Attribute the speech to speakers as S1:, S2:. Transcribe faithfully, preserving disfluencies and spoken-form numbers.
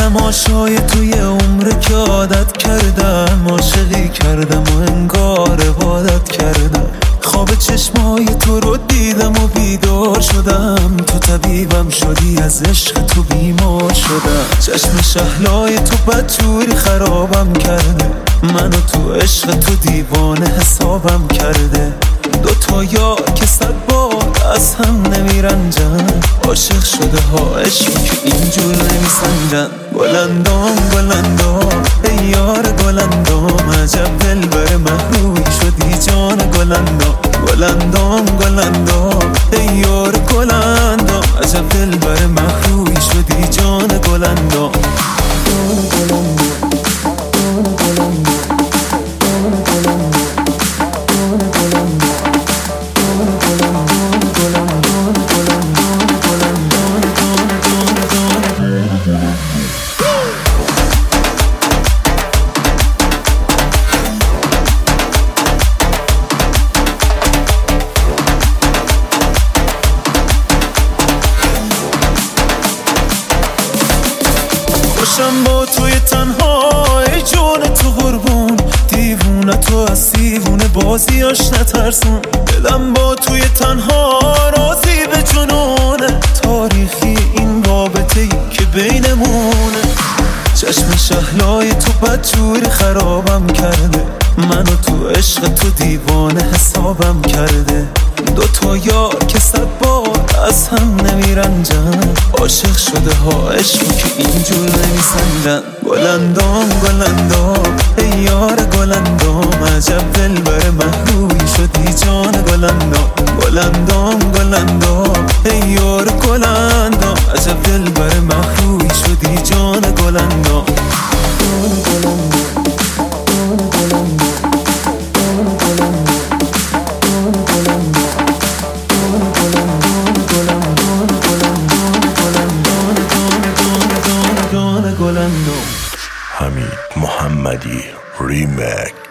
S1: تماشای توی عمر که عادت کردم، عاشقی کردم و انگار عبادت کردم. خواب چشمای تو رو دیدم و بیدار شدم، تو طبیبم شدی، از عشق تو بیمار شدم. چشم شهلای تو بدجوری خرابم کرده، منو تو عشق تو دیوانه حسابم کرده. دو تا یار که صد بار از هم نمیرنجن، عاشق شده ها عشق که اینجور نمیسنجن. گلندام گلندام ای یار گلندام، عجب دل بر محروی شدی جان گلندام. گلندام گلندام ای یار گلندام، عجب دل بر محروی شدی جان گلندام. خوشم با توی تنهای جون تو قربون، دیوونه تو از دیوونه بازیاش نترسون. دلم با توی تنها راضی به جنونه، تاریخی این رابطه ای که بینمونه. چشم شهلای تو بدجوری خرابم کرده، منو تو عشق تو دیوانه حسابم کرده. دو تا یار که صد بار از هم نمیرنجن، عاشق شده ها عشق که اینجور نمیسنجن. گلندام گلندام ای یار گلندام، عجب دل بر محروی شدی جان گلندام. گلندام گلندام ای یار گلندام، عجب دل بر محروی شدی جان گلندام.
S2: حمید محمدی ریمیک.